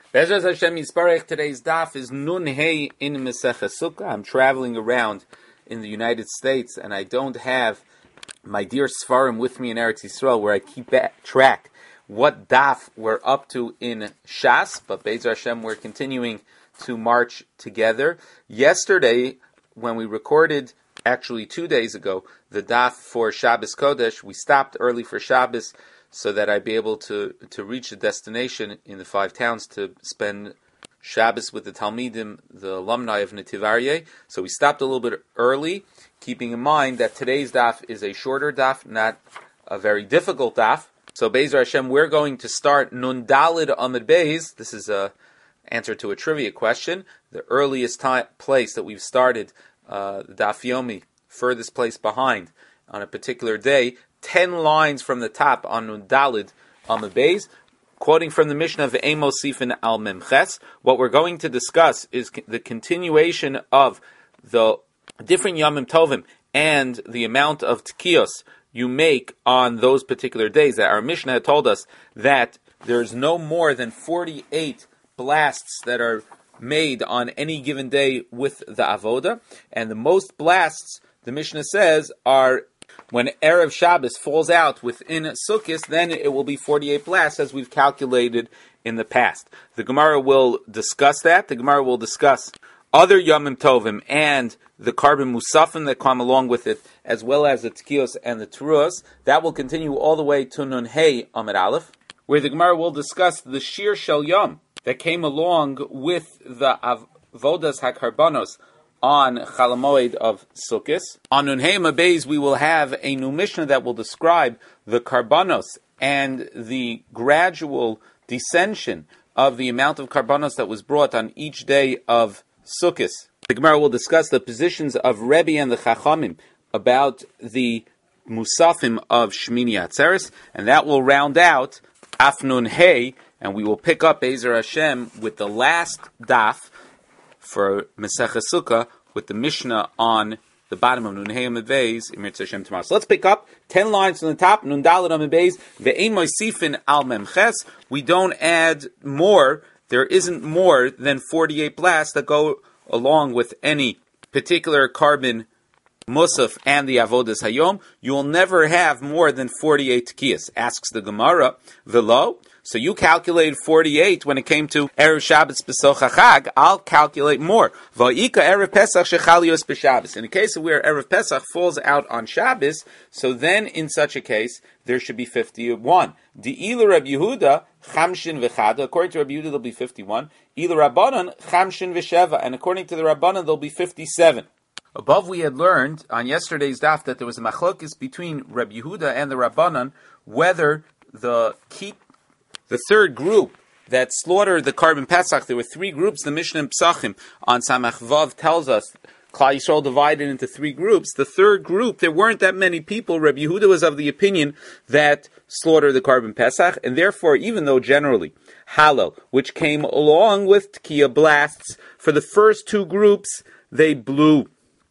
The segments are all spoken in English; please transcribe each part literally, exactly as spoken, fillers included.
Bezras Hashem Yisparech, today's daf is Nun Hey in Masechah Sukkah. I'm traveling around in the United States and I don't have my dear Sfarim with me in Eretz Yisrael where I keep track what daf we're up to in Shas, but Bezras Hashem we're continuing to march together. Yesterday, when we recorded, actually two days ago, the daf for Shabbos Kodesh, we stopped early for Shabbos so that I'd be able to, to reach the destination in the five towns to spend Shabbos with the Talmidim, the alumni of Netiv Aryeh. So we stopped a little bit early, keeping in mind that today's daf is a shorter daf, not a very difficult daf. So Be'ezer Hashem, we're going to start Nun Dalid Amud Beis. This is a answer to a trivia question. The earliest time, place that we've started uh, the Daf Yomi, furthest place behind on a particular day, ten lines from the top on Nun Dalid Amud Beis, quoting from the Mishnah of Amos Sifin Al Memches. What we're going to discuss is the continuation of the different Yamim Tovim and the amount of Tkiyos you make on those particular days. That our Mishnah had told us that there's no more than forty-eight blasts that are made on any given day with the avoda, and the most blasts, the Mishnah says, are when Erev Shabbos falls out within Sukkot, then it will be forty-eight blasts, as we've calculated in the past. The Gemara will discuss that. The Gemara will discuss other Yamim Tovim and the carbon musafim that come along with it, as well as the Tkiyos and the Teruos. That will continue all the way to Nun Hey Amud Aleph, where the Gemara will discuss the Shir Shel Yom that came along with the Avodas HaKarbanos on Chalamoid of Sukkot. On Nun Hey Amud Beis, we will have a new Mishnah that will describe the Karbanos and the gradual descension of the amount of Karbanos that was brought on each day of Sukkot. The Gemara will discuss the positions of Rebbe and the Chachamim about the Musafim of Shmini Atzeres, and that will round out Af Nun Hey, and we will pick up Be'ezer Hashem with the last daf for Masechah Sukkah with the Mishnah on the bottom of Nun Hey Amud Beis in Mirtzeh Hashem tomorrow. So let's pick up ten lines from the top. Nun Daled Amud Beis ve'ein moisifin al memches. We don't add more. There isn't more than forty-eight blasts that go along with any particular carbon musaf and the avodas hayom. You will never have more than forty-eight tkiyas. Asks the Gemara, velo. So you calculated forty-eight when it came to Erev Shabbos B'Soch HaChag. I'll calculate more. Va'ika Erev Pesach Shechalios B'Shabbos. In the case of where Erev Pesach falls out on Shabbos, so then in such a case, there should be fifty-one. Di'ilu Reb Yehuda, Chamshin V'Chada. According to Reb Yehuda, there'll be fifty-one. Ilu Rabbanan, Chamshin V'Sheva. And according to the Rabbanan, there'll be fifty-seven. Above we had learned on yesterday's daf that there was a machlokes between Reb Yehuda and the Rabbanan whether the keep The third group that slaughtered the carbon Pesach, there were three groups. The Mishnah in Psachim on Samach Vav tells us Klal Yisrael divided into three groups. The third group, there weren't that many people. Reb Yehuda was of the opinion that slaughtered the carbon Pesach, and therefore, even though generally Hallel, which came along with Tkiya blasts, for the first two groups, they blew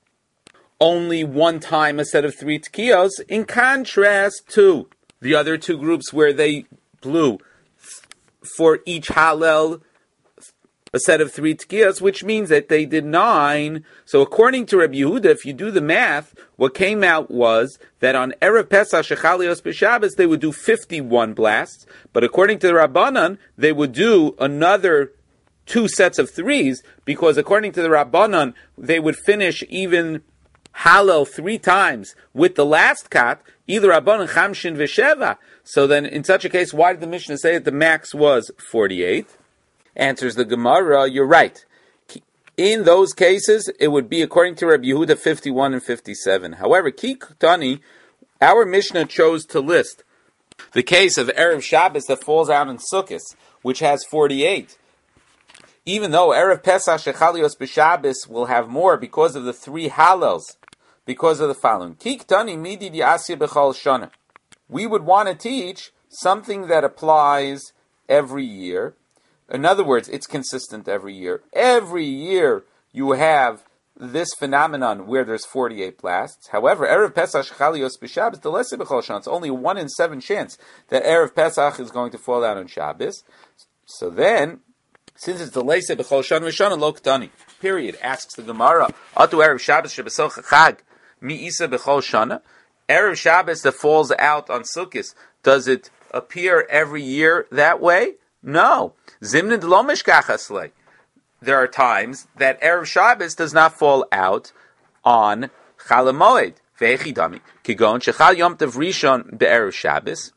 only one time a set of three Tkiyos, in contrast to the other two groups where they blew for each Hallel a set of three Tkiyos, which means that they did nine. So according to Rabbi Yehuda, if you do the math, what came out was that on Erev Pesach Shechalios B'Shabbos they would do fifty-one blasts, but according to the Rabbanan, they would do another two sets of threes, because according to the Rabbanan, they would finish even Hallel three times with the last kat, either Rabbanan Chamshin V'Sheva. So then, in such a case, why did the Mishnah say that the max was forty-eight? Answers the Gemara, you're right. In those cases, it would be, according to Rabbi Yehuda, fifty-one and fifty-seven. However, Ki Ktani, our Mishnah chose to list the case of Erev Shabbos that falls out in Sukkot, which has forty-eight. Even though Erev Pesach Shechalios B'Shabbos will have more because of the three Hallels, because of the following. Ki Ktani midi di asya b'chol shana. We would want to teach something that applies every year. In other words, it's consistent every year. Every year you have this phenomenon where there's forty-eight blasts. However, Erev Pesach Shechalios B'Shabbos, the lesser b'chol shana, it's only a one in seven chance that Erev Pesach is going to fall out on Shabbos. So then, Since it's the leise b'chol shana v'shana lo ketani. Period. Asks the Gemara. Atu erev Shabbos shebesoch chag mi isa b'chol shana. Erev Shabbos that falls out on Sukkot, does it appear every year that way? No. Zimnin lo mishkachas lei. There are times that Erev Shabbos does not fall out on Chal HaMoed. Ve'echidami. Kigon shechal Yom Tov Rishon be'erev Shabbos.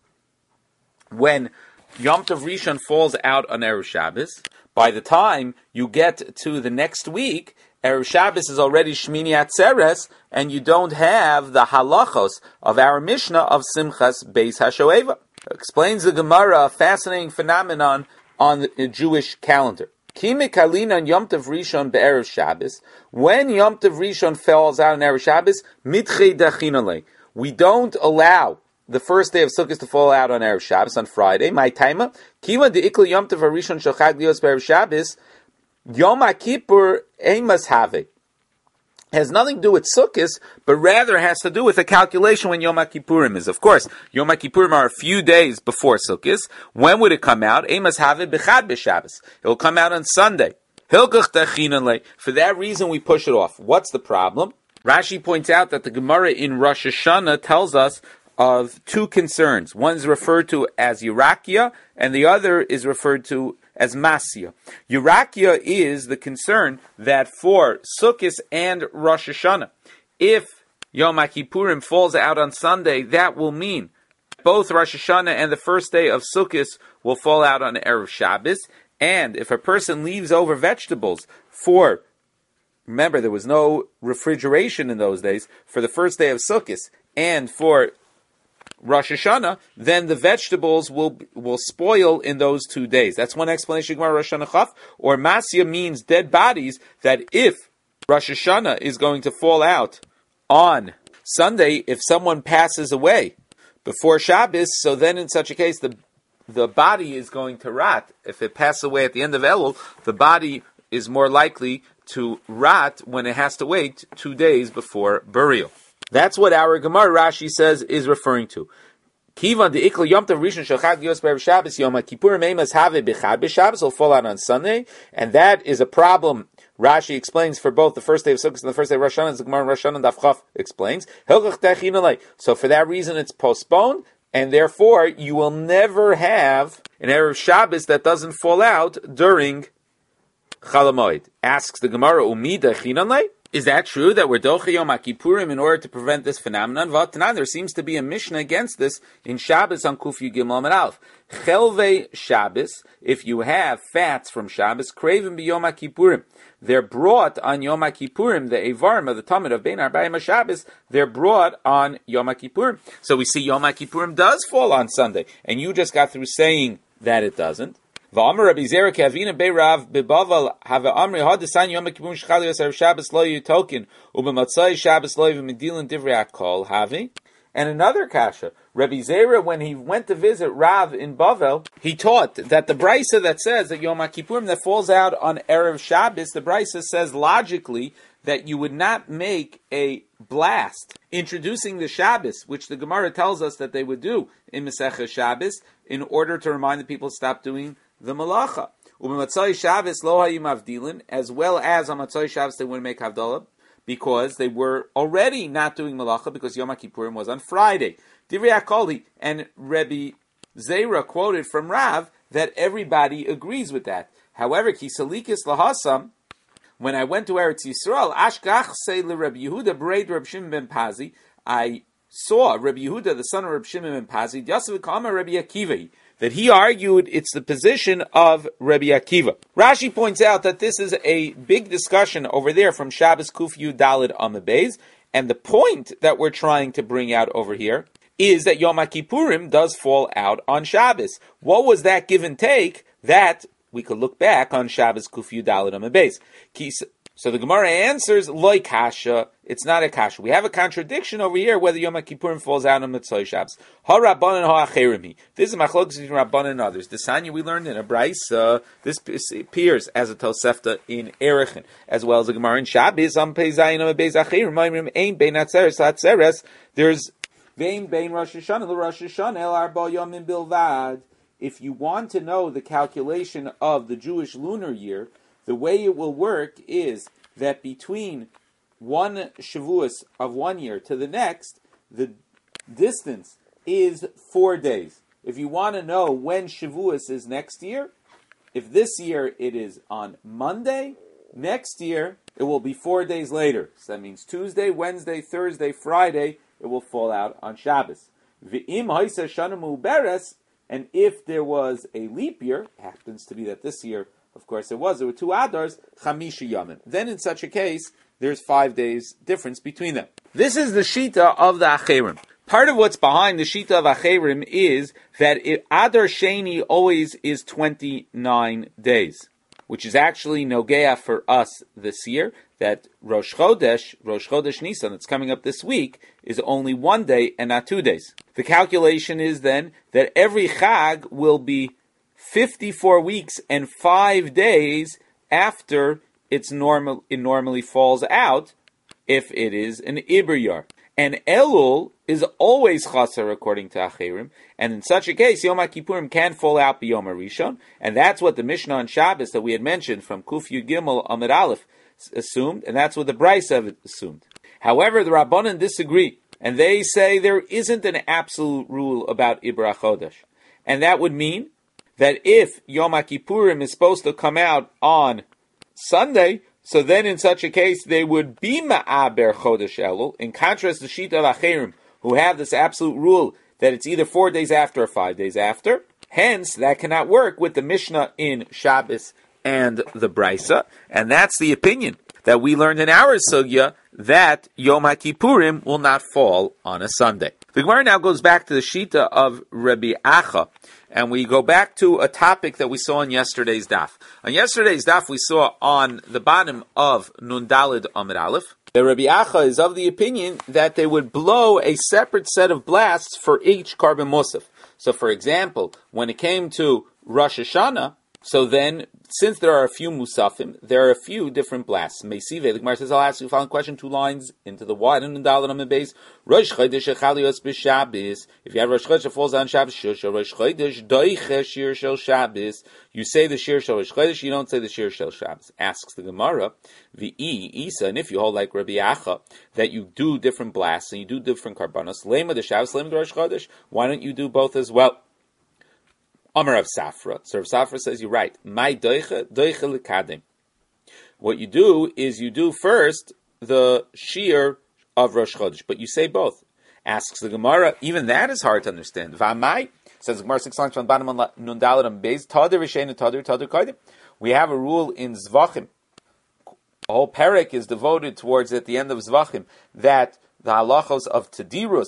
When Yom Tov Rishon falls out on Erev Shabbos, by the time you get to the next week, Erev Shabbos is already Shmini Atzeres, and you don't have the halachos of our Mishnah of Simchas Beis HaShoeva. Explains the Gemara a fascinating phenomenon on the Jewish calendar. Kimi Kalina Yom Tov Rishon be'erev Shabbos. When Yom Tov Rishon falls out on Erev Shabbos, mitchei dachinale. We don't allow the first day of Sukkot to fall out on Erev Shabbos on Friday. My timer. Kiva de ikla Yom Tov Rishon shachag lios be'erev Shabbos. Yom HaKippur eimas have. Has nothing to do with Sukkot, but rather has to do with a calculation when Yom HaKippurim is. Of course, Yom HaKippurim are a few days before Sukkot. When would it come out? Eimas have b'chad b'Shabbos. It will come out on Sunday. Hilkach dachinale. For that reason, we push it off. What's the problem? Rashi points out that the Gemara in Rosh Hashanah tells us of two concerns. One is referred to as Yerakia, and the other is referred to as Masya. Yerakia is the concern that for Sukkot and Rosh Hashanah, if Yom HaKippurim falls out on Sunday, that will mean both Rosh Hashanah and the first day of Sukkot will fall out on Erev Shabbos. And if a person leaves over vegetables for, remember there was no refrigeration in those days, for the first day of Sukkot and for Rosh Hashanah, then the vegetables will will spoil in those two days. That's one explanation. Gemara Rosh Hashanah Chaf, or Masya means dead bodies. That if Rosh Hashanah is going to fall out on Sunday, if someone passes away before Shabbos, so then in such a case the the body is going to rot. If it passes away at the end of Elul, the body is more likely to rot when it has to wait two days before burial. That's what our Gemara Rashi says is referring to. Kivan de ikla Yom Tov Rishon shachag lios be'erev Shabbos Yom HaKippurim eimas have b'chad b'Shabbos will fall out on Sunday, and that is a problem. Rashi explains for both the first day of Sukkot and the first day of Rosh Hashanah, as the Gemara Rosh Hashanah Daf Chaf explains. So for that reason, it's postponed, and therefore you will never have an erev Shabbos that doesn't fall out during Chol HaMoed. Asks the Gemara, Umi dachinanle? Is that true that we're doche Yom HaKippurim in order to prevent this phenomenon? V'atanan, there seems to be a Mishnah against this in Shabbos on Kuf Yud Gimel Amud Aleph. Chelvei Shabbos, if you have fats from Shabbos, craven be Yom HaKippurim. They're brought on Yom HaKippurim, the Evarim of the Talmud of Bein Arbayim HaShabbos, they're brought on Yom HaKippurim. So we see Yom HaKippurim does fall on Sunday, and you just got through saying that it doesn't. V'amar Rabbi Zera Kavina Beirav Bebaval Have Amri Hadasan Yom Kippur Shchali Yosef Shabbos Lo Yutokin Ubematzai Shabbos Lo Yivimedilin Divrei Akol Havi. And another kasha, Rabbi Zera, when he went to visit Rav in Bavel, he taught that the brisa that says that Yom Kippurim that falls out on Erev Shabbos, the brisa says logically that you would not make a blast introducing the Shabbos, which the Gemara tells us that they would do in Masechah Shabbos, in order to remind the people to stop doing the malacha. Ubematzai Shabbos lo hayim avdilin, as well as on Matzai Shabbos they wouldn't make havdalah, because they were already not doing malacha, because Yom Kippurim was on Friday. Divrei Akoli, and Rabbi Zera quoted from Rav that everybody agrees with that. However, Kisalikis lahasam, when I went to Eretz Yisrael, Ashkach say le Rabbi Yehuda Breid Rabbi Shimon ben Pazi, I saw Rabbi Yehuda, the son of Rabbi Shimon ben Pazi, Yosef Kama Rabbi Akiva, that he argued it's the position of Rabbi Akiva. Rashi points out that this is a big discussion over there from Shabbos Kuf Yud Daled Amud Beis, and the point that we're trying to bring out over here is that Yom Kippurim does fall out on Shabbos. What was that give and take that we could look back on Shabbos Kuf Yud Daled Amud Beis? So the Gemara answers, Loi kasha, it's not a kasha. We have a contradiction over here whether Yom Kippurim falls out on Mitzvah Shabbos. Ha Rabbanan ha Acherimi. This is machlokes between Rabbanan and others. The Sanya we learned in a Brisa, this appears as a Tosefta in Erechin, as well as a Gemara in Shabbos, Am Pei Zayin Am Beis Acherim, Maimrim Ein Bein Atzeres Atzeres, there's Vein Bein Rosh Hashanah, the Rosh Hashanah, El Arba Yomim Bilvad. if you want to know the calculation of the Jewish lunar year, the way it will work is that between one Shavuos of one year to the next, the distance is four days. If you want to know when Shavuos is next year, if this year it is on Monday, next year it will be four days later. So that means Tuesday, Wednesday, Thursday, Friday, it will fall out on Shabbos. V'im ha'isa shana mu'beres, and if there was a leap year, happens to be that this year, of course it was, there were two Adars, chamisha yamim. Then in such a case, there's five days difference between them. This is the Shita of the Acherim. Part of what's behind the Shita of Acherim is that it, Adar Sheni always is twenty-nine days, which is actually Nogea for us this year, that Rosh Chodesh, Rosh Chodesh Nisan, that's coming up this week, is only one day and not two days. The calculation is then that every Chag will be fifty-four weeks and five days after it's normal, it normally falls out, if it is an Iber. And Elul is always Chaser according to Acherim, and in such a case, Yom HaKippurim can fall out b'Yom HaRishon, and that's what the Mishnah on Shabbos that we had mentioned from Kuf Yud Gimel Amid Aleph assumed, and that's what the Brisa assumed. However, the Rabbanan disagree, and they say there isn't an absolute rule about Ibra Chodesh, and that would mean that if Yom HaKippurim is supposed to come out on Sunday, so then in such a case they would be Ma'aber Chodesh Elul, in contrast to Shita of Acherim, who have this absolute rule that it's either four days after or five days after. Hence, that cannot work with the Mishnah in Shabbos and the Brisa, and that's the opinion that we learned in our Sugya, that Yom HaKippurim will not fall on a Sunday. The Gemara now goes back to the Shita of Rabbi Acha, and we go back to a topic that we saw on yesterday's daf. On yesterday's daf, we saw on the bottom of Nun Daled Amid Aleph, that Rabbi Acha is of the opinion that they would blow a separate set of blasts for each Karban Musaf. So, for example, when it came to Rosh Hashanah, so then, since there are a few Musafim, there are a few different blasts. Meisive, the Gemara says, I'll ask you the following question, two lines into the wide and Dalet on the base. Rosh Chodesh Echalios b'Shabbos. If you have Rosh Chodesh that falls on Shabbos, Shir Shel Rosh Chodesh, Doiche Shir Shel Shabbos. You say the Shir Shel Rosh Chodesh, you don't say the Shir Shel Shabbos. Asks the Gemara, V'i Isa, and if you hold like Rabbi Acha, that you do different blasts and you do different karbanos, Lema the Shabbos, Lema the Rosh Chodesh, why don't you do both as well? Amar of Safra. So Rav Safra says, you're right. My doiche, doiche lekadim. What you do is you do first the shear of Rosh Chodesh, but you say both. Asks the Gemara, even that is hard to understand. V'amai, says the Gemara six lines from the bottom of Nun Daled on Beis, Tadir v'sheinu Tadir, Tadir kodim. We have a rule in Zvachim. A whole parak is devoted towards, at the end of Zvachim, that the halachos of Tadirus,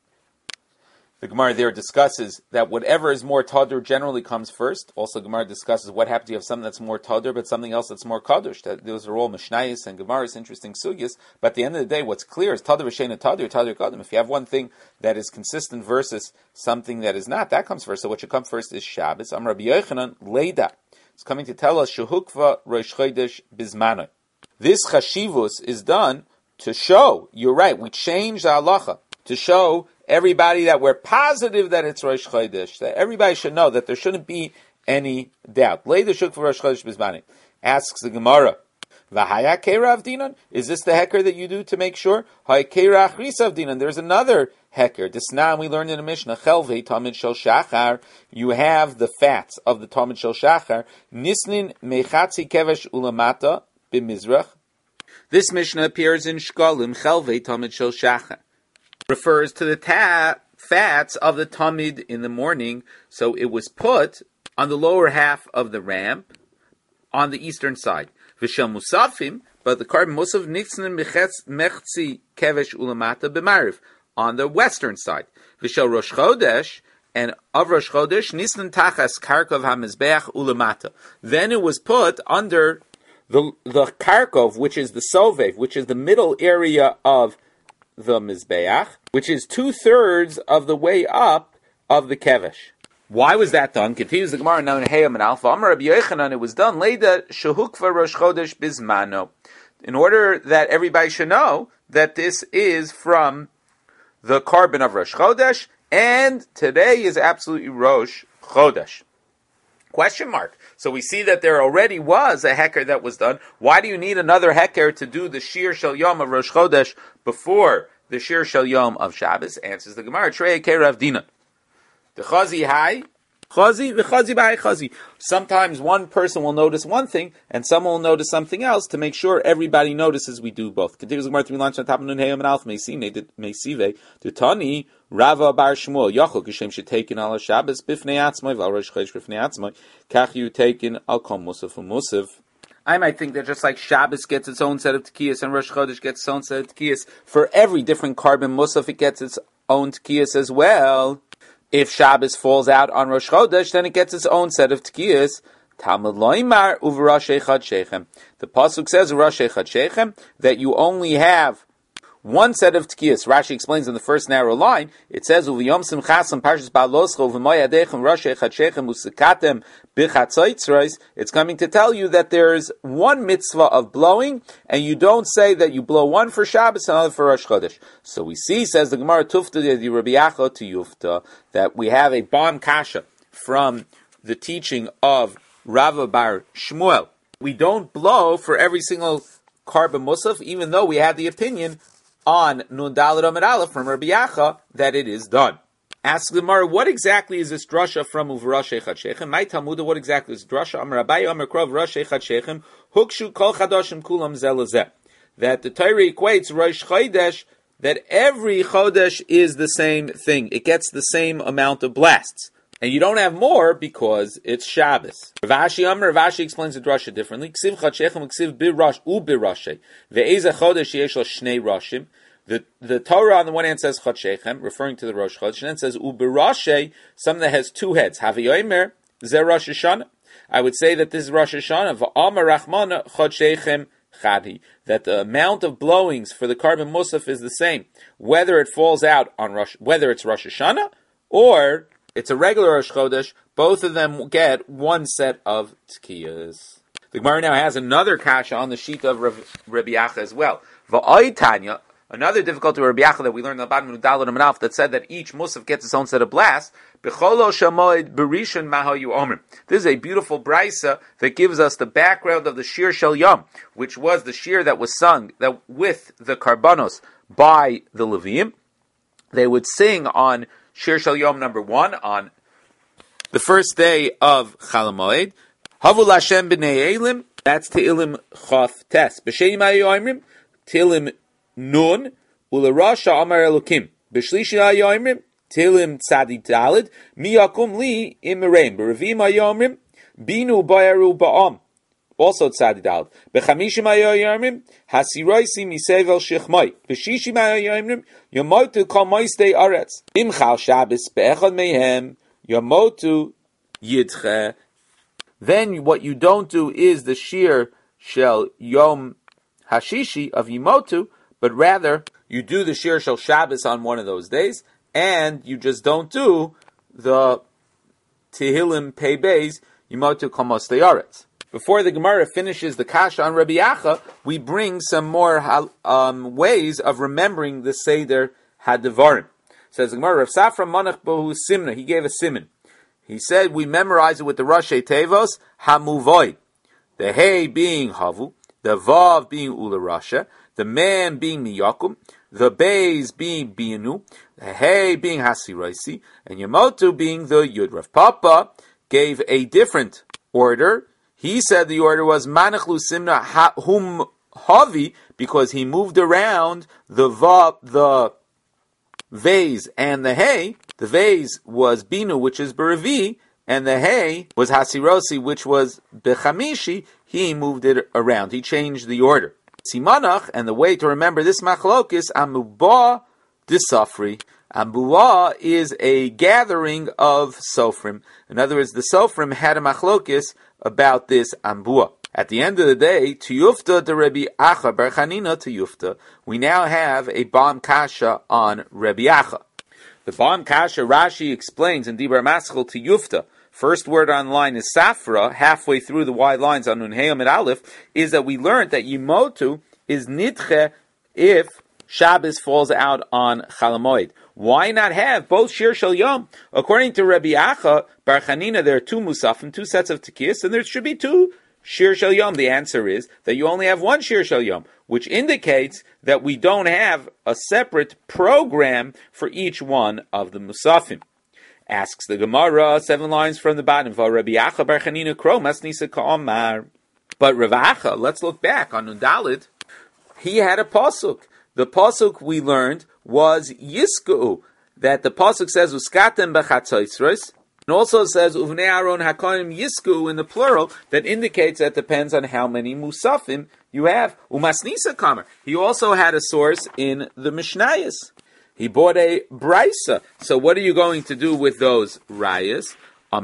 the Gemara there discusses that whatever is more Tadur generally comes first. Also, Gemara discusses what happens if you have something that's more Tadur, but something else that's more Kadosh. That those are all Mishnayos and Gemara's interesting sugyas. But at the end of the day, what's clear is Tadur v'sheinu Tadur, Tadur Kadim. If you have one thing that is consistent versus something that is not, that comes first. So what should come first is Shabbos. Amar Rabbi Yochanan Leida. It's coming to tell us Shehukva Rosh Chodesh Bizmanoi. This chashivus is done to show, you're right, we changed the halacha to show everybody that we're positive that it's Rosh Chodesh, that everybody should know that there shouldn't be any doubt. Later shuk for Rosh Chodesh Bizmani. Asks the Gemara, V'haya keira avdinan? Is this the heker that you do to make sure? Hay keira achrisa avdinan. There's another heker. Disnam we learned in the Mishnah. Chelvei tamid shel shachar. You have the fats of the tamid shel shachar. Nisnin mechatzi kevesh ulamata b'mizrach. This Mishnah appears in Shkolim. Chelvei tamid shel shachar refers to the ta- fats of the tamid in the morning. So it was put on the lower half of the ramp on the eastern side. V'shel musafim, but the karban musaf nitznen mechzi kevesh ulamata b'mariv on the western side. V'shel Rosh Chodesh, and of Rosh Chodesh nisnen tachas karkov hamizbeach ulamata. Then it was put under the the karkov, which is the sovev, which is the middle area of the mizbeach, which is two thirds of the way up of the kevesh. Why was that done? Continues the Gemara now in Hayam and Alpha. Amar Rabbi Yochanan, it was done Leida Shehukva Rosh Chodesh Bizmano, in order that everybody should know that this is from the karban of Rosh Chodesh, and today is absolutely Rosh Chodesh. Question mark. So we see that there already was a heker that was done. Why do you need another heker to do the Shir Shel Yom of Rosh Chodesh before the Shir Shel Yom of Shabbos? Answers the Gemara, Trei Kei Rav Dina. The Chazi Hai, Chazi, the Chazi B'Hai Chazi. Sometimes one person will notice one thing, and someone will notice something else to make sure everybody notices we do both. Continues the Gemara, three lines on top of Nun Heyam and Alf, Meisine, Meisive, to Tani, Rava Bar Shmuel, Yachol, Kishem should take in al Shabbos, Bifnei Atzmai, Val Rosh Chodesh Bifnei Atzmai, Kach you take in al Kom Musaf Musaf. I might think that just like Shabbos gets its own set of Tekiyas and Rosh Chodesh gets its own set of Tekiyas, for every different carbon Musaf it gets its own Tekiyas as well. If Shabbos falls out on Rosh Chodesh, then it gets its own set of Tekiyas. Talmud Loimar Uv Chad Shechem. The pasuk says Rosh Chad Shechem that you only have one set of Tekiyas. Rashi explains in the first narrow line, it says, Uviyom Simchasam Parshas Ba'aloscha Uvimayadechem Rosh Chad Shechem Usikatem Bichatzoitzreis. It's coming to tell you that there's one mitzvah of blowing, and you don't say that you blow one for Shabbos and another for Rosh Chodesh. So we see, says the Gemara, Tufta de Rabbi Acha to Yufta, that we have a Bam Kasha from the teaching of Rava Bar Shmuel. We don't blow for every single Karba Musaf, even though we have the opinion on Nun Daled Amud Aleph from Rabbi Acha that it is done. Ask the Gemara, what exactly is this drasha from Uvrash Chad Shechem? My Talmuda, what exactly is drasha? Amar Abaye Amar Krov Rosh Chad Shechem Hukshu Kol Chadashim Kulam Zelazeh. That the Torah equates Rosh Chodesh, that every Chodesh is the same thing. It gets the same amount of blasts. And you don't have more because it's Shabbos. Rav Ashi Amar, Rav Ashi explains the drasha differently. Ksiv Chad Shechem, Ksiv Birash, U Birashe. Ve'eza Chodesh Yesh Lo Shnei Rashim. The the Torah on the one hand says Chad Shechem, referring to the Rosh Chodesh, and then says U Birashe, something that has two heads. Haviyomer, Ze Rosh Hashanah. I would say that this is Rosh Hashanah. V'Amar Rachmana Chad Shechem Chadi. That the amount of blowings for the carbon musaf is the same, whether it falls out on Rosh, whether it's Rosh Hashanah or it's a regular Rosh Chodesh. Both of them get one set of Tekiyas. The Gemara now has another kasha on the sheet of Rabbi Acha as well. Va'ai Tanya, another difficulty of Rabbi Acha that we learned in the bottom of Daled Amud Aleph that said that each musaf gets its own set of blasts. B'cholo shamoed berishon mahayu omer. This is a beautiful brisa that gives us the background of the Shir Shel Yom, which was the shir that was sung that with the karbanos by the Levim. They would sing on Shir Shel Yom number one on the first day of Chol Hamoed. Havul Hashem b'nei Elim. That's Te'ilim Chaf Tes. B'Shem Hayoimrim Te'ilim Nun U'Lerasha Amar Elokim. B'Shlishi Hayoimrim Te'ilim Tzadi Dalid Miyakum Li Imireim. B'Revim Hayoimrim Binu Bayaru Ba'am. Also Tzadi Dalid. B'Chamishim Hayoimrim Hasiroisi Misevel Shechmai. B'Shishim Hayoimrim Yamotu Kol Moistei Aretz. Imchal Shabbos Be'echad Mehem Yamotu Yidche. Then what you don't do is the Shir Shel Yom Hashishi of Yimotu, but rather you do the Shir Shel Shabbos on one of those days, and you just don't do the Tehillim Pei Beis Yimotu Kol Moistei Aretz. Before the Gemara finishes the kasha on Rabbi Acha, we bring some more um, ways of remembering the Seder Hadvarim. Says the Gemara, Rav Safra Manach Bohu Simna, he gave a siman. He said we memorize it with the Rashi Tevos Hamuvoy. The Hey being Havu, the Vav being Ula Rasha, the Man being Miyakum, the Beis being Binu, the Hey being Hasiraisi, and Yamotu being the Yud. Rav Papa gave a different order. He said the order was Manachlu Simna Hum Havi because he moved around the Vav, the Vase and the Hey. The Vase was Binu, which is Beravi, and the Hey was Hasirosi, which was Bechamishi. He moved it around. He changed the order. Simanach, and the way to remember this machlokis, Amubah Disafri. Ambuah is a gathering of Sofrim. In other words, the Sofrim had a machlokis about this Ambuah. At the end of the day, Tiyufta de Rabbi Acha, Bar Chanina Tiyufta, we now have a Bam Kasha on Rabbi Acha. The Bam Kasha, Rashi explains in Dibar Maschel Tiyufta, first word on line is Safra, halfway through the wide lines on Nun Heyam and Aleph, is that we learned that Yimotu is Nidche if Shabbos falls out on Chol Hamoed. Why not have both Shir Shel Yom? According to Rabbi Acha Bar Chanina, there are two Musafim, two sets of Tekiyas, and there should be two Shir Shel Yom. The answer is that you only have one Shir Shel Yom, which indicates that we don't have a separate program for each one of the Musafim. Asks the Gemara, seven lines from the bottom, Rabbi Acha Bar Chanina Kro Masnisa Ka'amar. But Rav Acha, let's look back on Nudalid, he had a pasuk. The pasuk we learned was Yisku, that the pasuk says Uskatem b'chatzoisros, and also says Uvnei Aaron Hakonim Yisku in the plural, that indicates that depends on how many Musafim you have. Umasnisa Kamer. He also had a source in the Mishnayos. He bought a brisa. So what are you going to do with those rayas?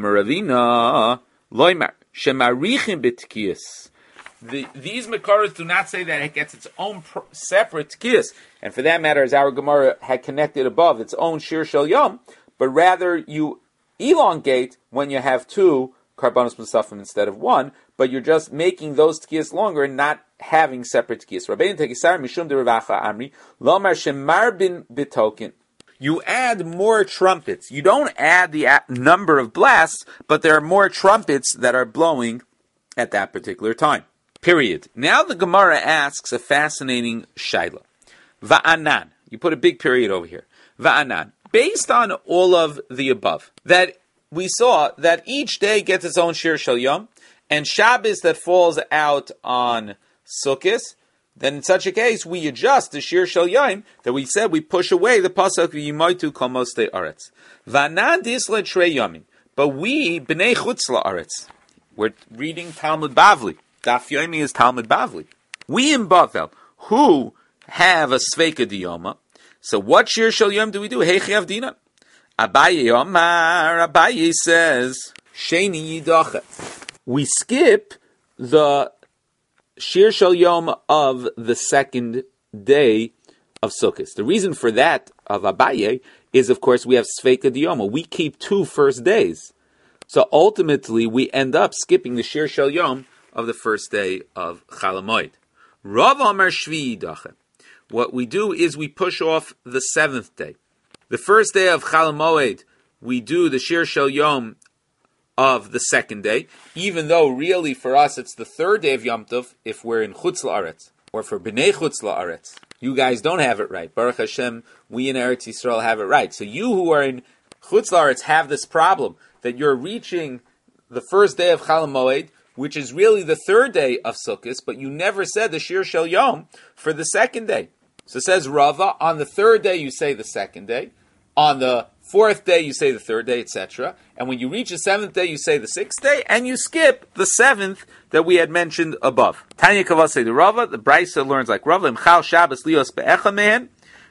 Amaravina loymar shemarichim b'tkiyas. The, these Makaras do not say that it gets its own pro- separate tkiyas, and for that matter, as our Gemara had connected above, its own Shir Shel Yom, but rather you elongate when you have two Karbanos Musafim instead of one, but you're just making those tkiyas longer and not having separate tkiyas. Rabbeinu Tekisar Mishum de Rav Acha Amri Lomar Shemar bin Bitokin. You add more trumpets. You don't add the number of blasts, but there are more trumpets that are blowing at that particular time. Period. Now the Gemara asks a fascinating shaila. Va'anan. You put a big period over here. Va'anan. Based on all of the above, that we saw that each day gets its own Shir Shel Yom, and Shabbos that falls out on Sukkot, then in such a case, we adjust the Shir Shel Yom, that we said we push away the pasuk V'yimoitu kol mostei aretz. Va'anan disle trei yomim. But we, b'nei chutz la'aretz, we're reading Talmud Bavli. Daf Yomi is Talmud Bavli. We in Bavel, who have a Sveika Diyoma, so what Shir Shel Yom do we do? Heichi Avdina. Abaye Yomar, Abaye says, Sheni Yidachet. We skip the Shir Shel Yom of the second day of Sukkot. The reason for that of Abaye is, of course, we have Sveika Diyoma. We keep two first days. So ultimately, we end up skipping the Shir Shel Yom of the first day of Chol Hamoed. Rav Amar Shvi Yidachet. What we do is we push off the seventh day. The first day of Chol Hamoed, we do the Shir Shel Yom of the second day, even though really for us it's the third day of Yom Tov if we're in Chutz La'aretz, or for B'nei Chutz La'aretz. You guys don't have it right. Baruch Hashem, we in Eretz Yisrael have it right. So you who are in Chutz La'aretz have this problem, that you're reaching the first day of Chol Hamoed, which is really the third day of Sukkot, but you never said the Shir Shel Yom for the second day. So it says Rava, on the third day you say the second day, on the fourth day you say the third day, et cetera. And when you reach the seventh day, you say the sixth day, and you skip the seventh that we had mentioned above. Tanya Kavasei the Rava, the Brisa learns like Rava, Imchal Shabbos Lios Be'echa Mehen,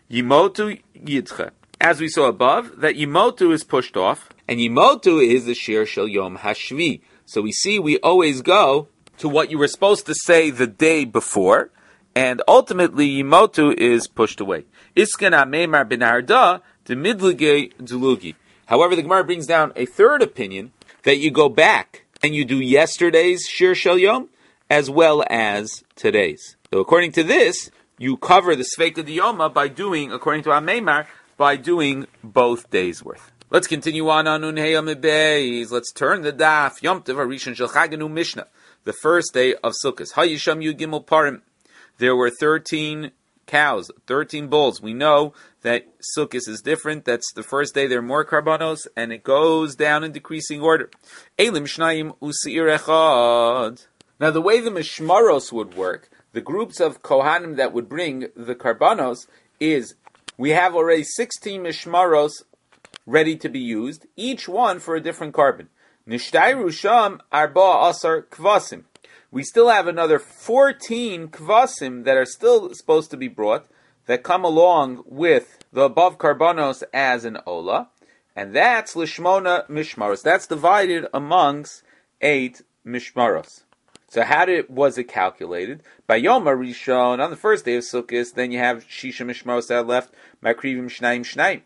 Yimotu Yidcha. As we saw above, that Yimotu is pushed off, and Yimotu is the Shir Shel Yom Hashvi. So we see we always go to what you were supposed to say the day before, and ultimately Yimotu is pushed away. Iskana Meimar ben Arda de Midlige Dulugi. However, the Gemara brings down a third opinion, that you go back and you do yesterday's Shir Shel Yom as well as today's. So according to this, you cover the Sveika Diyoma by doing, according to Ameimar, by doing both days' worth. Let's continue on on Unhei Beis. Let's turn the daf. Yom Tov Harishon Shel Chagenu Mishnah, the first day of Sukkot. Hayisham Yud Gimel Parim. There were thirteen cows, thirteen bulls. We know that Sukkot is different. That's the first day. There are more karbanos, and it goes down in decreasing order. Elim Shnayim Useir Echad. Now, the way the Mishmaros would work, the groups of Kohanim that would bring the karbanos, is we have already sixteen Mishmaros ready to be used, each one for a different carbon. Nishtayru sham arba asar kvasim. We still have another fourteen kvasim that are still supposed to be brought, that come along with the above karbanos as an ola, and that's lishmona mishmaros. That's divided amongst eight mishmaros. So how did was it calculated? By Yom Rishon, on the first day of Sukkot, then you have shisha mishmaros that are left, makrivim shnaim shnaim.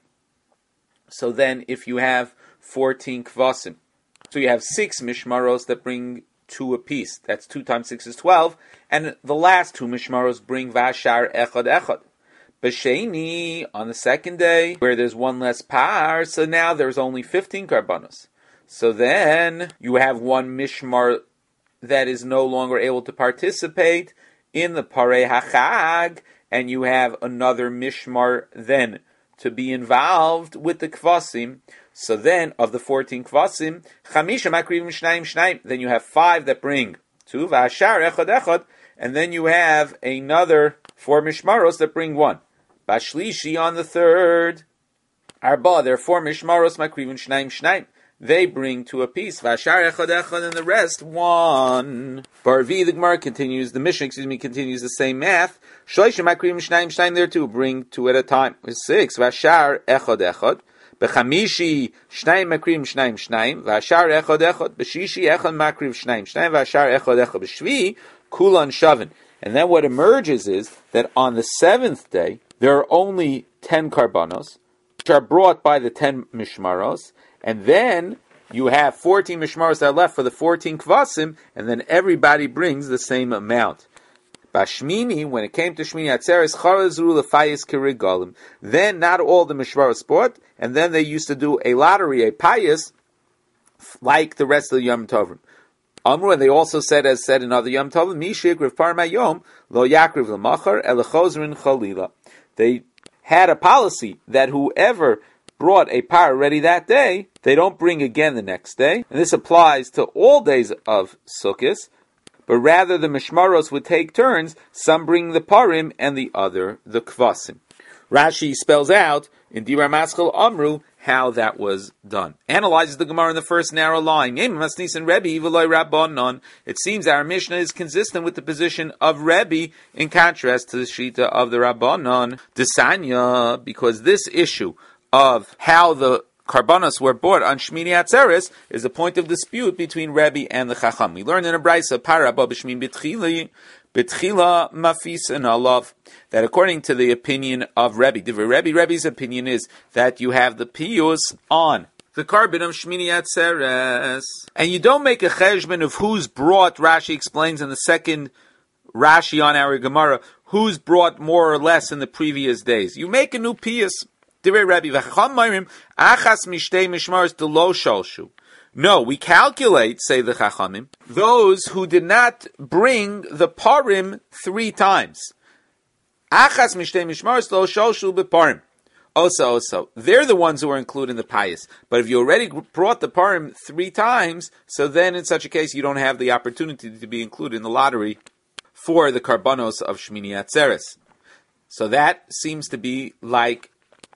So then, if you have fourteen kvasim, so you have six mishmaros that bring two apiece. That's two times six is twelve, and the last two mishmaros bring vashar echad echad. B'sheni, on the second day, where there's one less par, so now there's only fifteen karbanos. So then you have one mishmar that is no longer able to participate in the parei hachag, and you have another mishmar then to be involved with the kvasim. So then, of the fourteen kvasim, chamisha makrivim shnayim shnayim, then you have five that bring two, v'ashar echad echad, and then you have another four mishmaros that bring one. Bashlishi, on the third, arba, there are four mishmaros makrivim shnayim shnayim. They bring two apiece. V'ashar echad echad, and the rest one. Barvi, the Gemara continues, the Mishnah, excuse me, continues the same math. Shloishim makrivim shnayim shnayim, there too, bring two at a time. Six, v'ashar echad echad. B'chamishi shnayim makrim shnayim shnayim v'ashar echad echad b'shishi echad makrim shnayim shnayim v'ashar echad echad b'shvi kulan shavin. And then what emerges is that on the seventh day there are only ten karbanos, which are brought by the ten mishmaros, and then you have fourteen mishmaros that are left for the fourteen kvasim, and then everybody brings the same amount. Bashmini, when it came to Shmini Atzeres, Charazru Lefayis Kirigalim. Then not all the Mishmaros bought, and then they used to do a lottery, a payas, like the rest of the Yom Tovim. Amru, and they also said, as said in other Yom Tovim, Mishik Rav Parmayom, Lo Yakriv Lamachar, Elechozrin Chalila. They had a policy that whoever brought a par ready that day, they don't bring again the next day. And this applies to all days of Sukkot. But rather the mishmaros would take turns, some bring the parim and the other the kvasim. Rashi spells out in Dirar Maschil Amru how that was done. Analyzes the Gemara in the first narrow line. It seems our Mishnah is consistent with the position of Rebbe in contrast to the Shita of the Rabbanon. Desanya, because this issue of how the Karbanos were bought on Shmini Atzeres is a point of dispute between Rebbe and the Chacham. We learned in a brayso Parabah b'shmin bitchila bitchila mafis and alav that according to the opinion of Rebbe, the Rebbe Rebbe's opinion is that you have the piyus on the carbon of Shmini Atzeres, and you don't make a cheshbon of who's brought. Rashi explains in the second Rashi on our Gemara who's brought more or less in the previous days. You make a new piyus. No, we calculate, say the Chachamim, those who did not bring the parim three times. Also, also, they're the ones who are included in the payas. But if you already brought the parim three times, so then in such a case you don't have the opportunity to be included in the lottery for the karbanos of Shmini Atzeres. So that seems to be like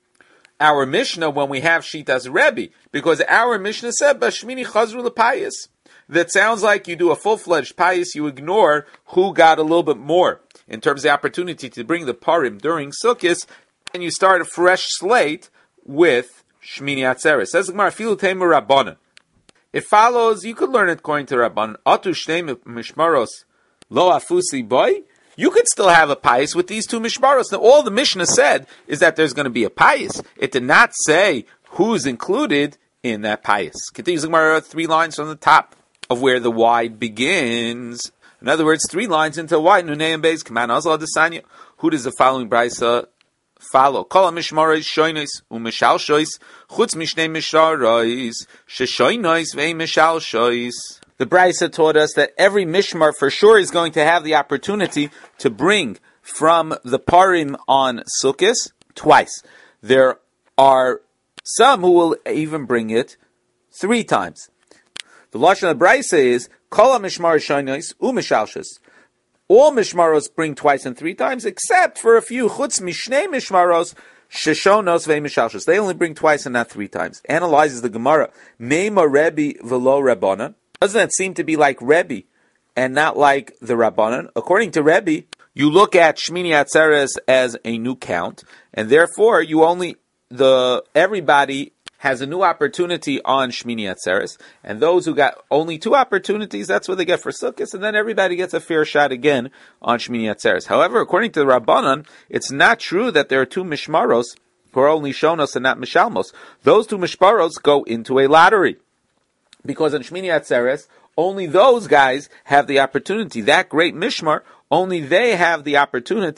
our Mishnah when we have Shitas Rebbe, because our Mishnah said Bashmini Chazru L'Payis. That sounds like you do a full-fledged payas, you ignore who got a little bit more in terms of the opportunity to bring the parim during Sukkot, and you start a fresh slate with Shmini Atzeres. Says the Gemara, Filu Teimu Rabbanan. It follows, you could learn it according to Rabbanan, Atu Shnei Mishmaros Lo Afusi Boy. You could still have a payas with these two mishmaros. Now, all the Mishnah said is that there's going to be a payas. It did not say who's included in that payas. Continues the Gemara, three lines from the top of where the wide begins. In other words, three lines into wide. Nunei and Beis, Kaman Azal Desanya. Who does the following brayso follow? Kol mishmaros shoynos umishal shoyis chutz mishnei misharos sheshoynos ve'mishal shoyis. The brayso taught us that every mishmar for sure is going to have the opportunity to bring from the parim on Sukkot twice. There are some who will even bring it three times. The lashon of the brayso is kol mishmar shoynos u'mishalshos. All mishmaros bring twice and three times, except for a few chutz mishnei mishmaros sheshonos ve'mishalshos. They only bring twice and not three times. Analyzes the Gemara. Meima Rebbe v'lo Rabbanan. Doesn't that seem to be like Rebbe and not like the Rabbanan? According to Rebbe, you look at Shmini Atzeres as a new count, and therefore you only the everybody has a new opportunity on Shmini Atzeres, and those who got only two opportunities, that's what they get for Sukkot, and then everybody gets a fair shot again on Shmini Atzeres. However, according to the Rabbanan, it's not true that there are two mishmaros who are only shonos and not mishalmos. Those two mishmaros go into a lottery. Because on Shmini Atzeres, only those guys have the opportunity. That great mishmar, only they have the opportunity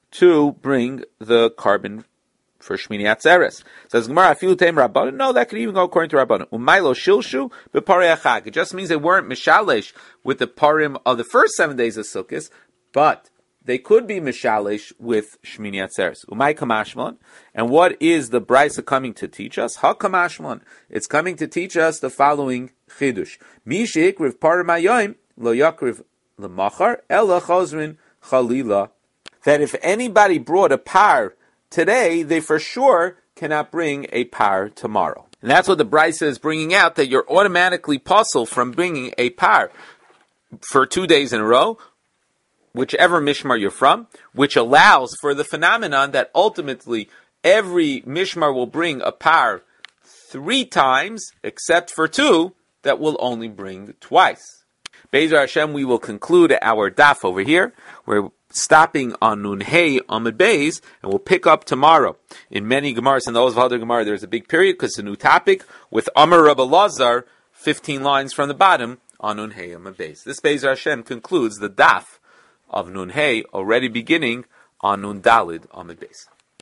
to bring the carbon for Shmini Atzeres. Says Gemara, Afilu Teim Rabbanan. No, that could even go according to Rabbanan. Umaylo Shilshu B'Parei Achag. It just means they weren't Mishalesh with the parim of the first seven days of Sukkot, but they could be Mishalesh with Shmini Atzeres. Umay Kamashmon. And what is the Brisa coming to teach us? Ha Kamashmon. It's coming to teach us the following Chidush. Mi sheikriv parim hayoim lo yakriv l'machar ela chozrin chalila. That if anybody brought a par today, they for sure cannot bring a par tomorrow. And that's what the Brisa is bringing out, that you're automatically puzzled from bringing a par for two days in a row, whichever mishmar you're from, which allows for the phenomenon that ultimately every mishmar will bring a par three times, except for two that will only bring twice. Be'ezer Hashem, we will conclude our daf over here. We're stopping on Nun Hey Amud Beis, and we'll pick up tomorrow. In many Gemaras and those of other Gemara, there's a big period because it's a new topic with Amar Rabbi Lazar, fifteen lines from the bottom on Nun Hey Amud Beis. This Be'ezer Hashem concludes the daf of Nun Hey, already beginning on Nun Dalid Amud Beis.